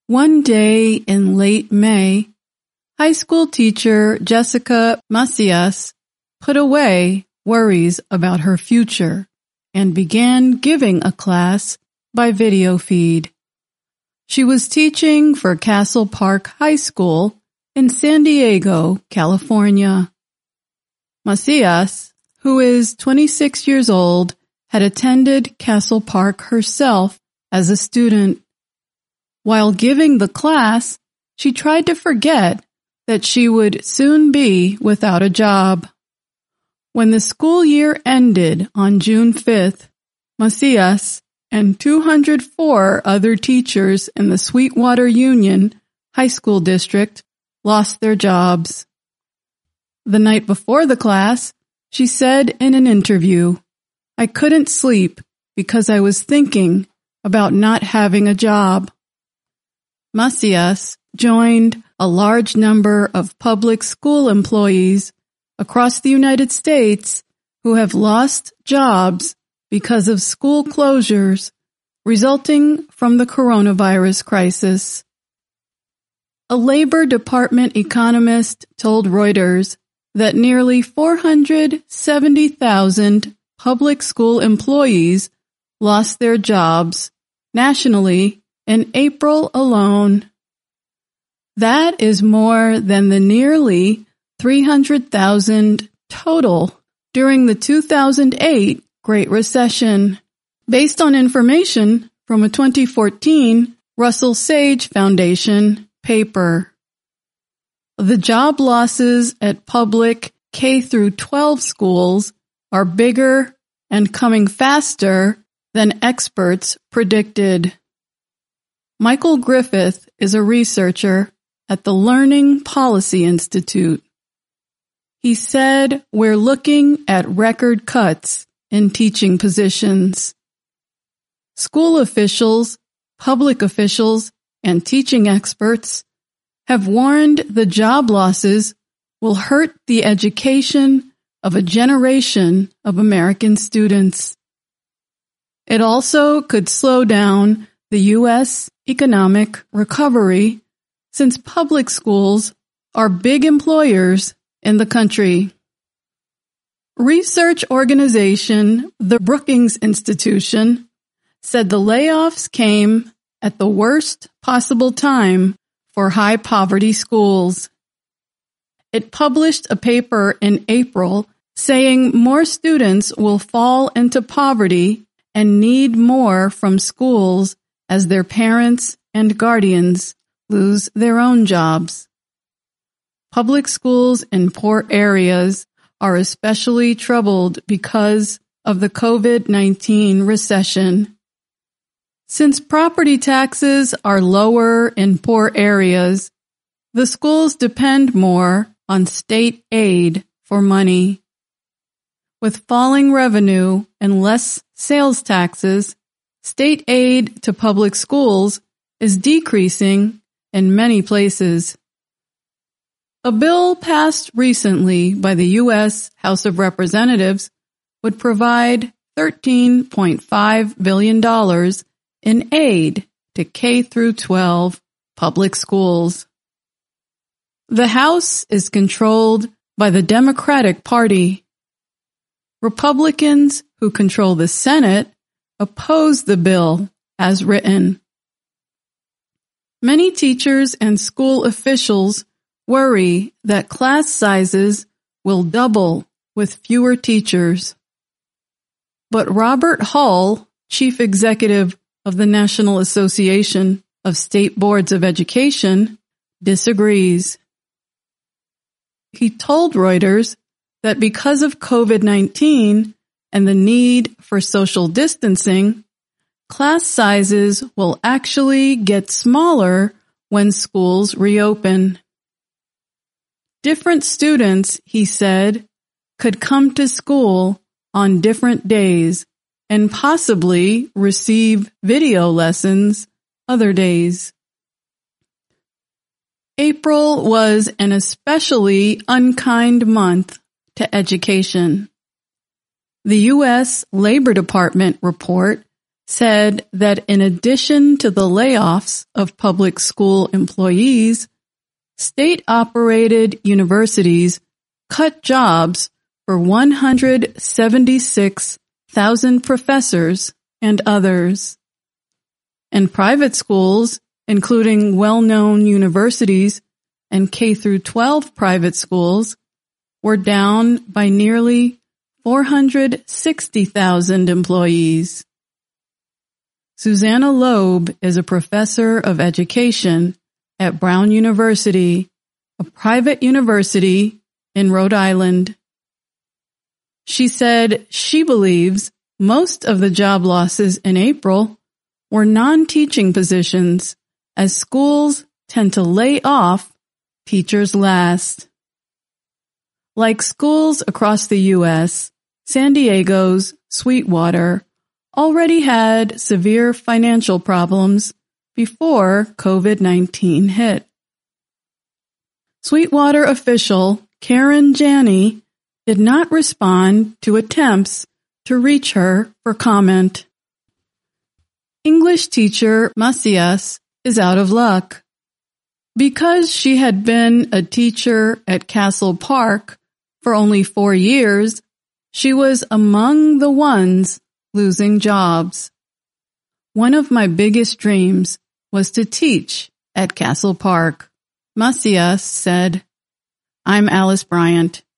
One day in late May, high school teacher Jessica Macias put away worries about her future and began giving a class by video feed. She was teaching for Castle Park High School in San Diego, California. Macias, who is 26 years old, had attended Castle Park herself as a student. While giving the class, she tried to forget that she would soon be without a job. When the school year ended on June 5th, Macias and 204 other teachers in the Sweetwater Union High School District lost their jobs. The night before the class, she said in an interview, "I couldn't sleep because I was thinking about not having a job." Macias joined a large number of public school employees across the United States who have lost jobs because of school closures resulting from the coronavirus crisis. A Labor Department economist told Reuters that nearly 470,000 public school employees lost their jobs nationally in April alone. That is more than the nearly 300,000 total during the 2008 Great Recession, based on information from a 2014 Russell Sage Foundation paper. The job losses at public K-12 schools are bigger and coming faster than experts predicted. Michael Griffith is a researcher at the Learning Policy Institute. He said, "We're looking at record cuts in teaching positions." School officials, public officials, and teaching experts have warned the job losses will hurt the education of a generation of American students. It also could slow down the U.S. economic recovery since public schools are big employers in the country. Research organization the Brookings Institution said the layoffs came at the worst possible time for high-poverty schools. It published a paper in April saying more students will fall into poverty and need more from schools as their parents and guardians lose their own jobs. Public schools in poor areas are especially troubled because of the COVID-19 recession. Since property taxes are lower in poor areas, the schools depend more on state aid for money. With falling revenue and less sales taxes, state aid to public schools is decreasing in many places. A bill passed recently by the U.S. House of Representatives would provide $13.5 billion in aid to K-12 public schools. The House is controlled by the Democratic Party. Republicans who control the Senate oppose the bill as written. Many teachers and school officials worry that class sizes will double with fewer teachers. But Robert Hull, chief executive of the National Association of State Boards of Education, disagrees. He told Reuters that because of COVID-19 and the need for social distancing, class sizes will actually get smaller when schools reopen. Different students, he said, could come to school on different days and possibly receive video lessons other days. April was an especially unkind month to education. The U.S. Labor Department report said that in addition to the layoffs of public school employees, state-operated universities cut jobs for 176,000 professors and others. And private schools, including well-known universities and K-12 private schools, were down by nearly 460,000 employees. Susanna Loeb is a professor of education at Brown University, a private university in Rhode Island. She said she believes most of the job losses in April were non-teaching positions, as schools tend to lay off teachers last. Like schools across the U.S., San Diego's Sweetwater already had severe financial problems before COVID-19 hit. Sweetwater official Karen Janney did not respond to attempts to reach her for comment. English teacher Macias is out of luck. Because she had been a teacher at Castle Park for only 4 years, she was among the ones losing jobs. One of my biggest dreams was to teach at Castle Park, Macias said. I'm Alice Bryant.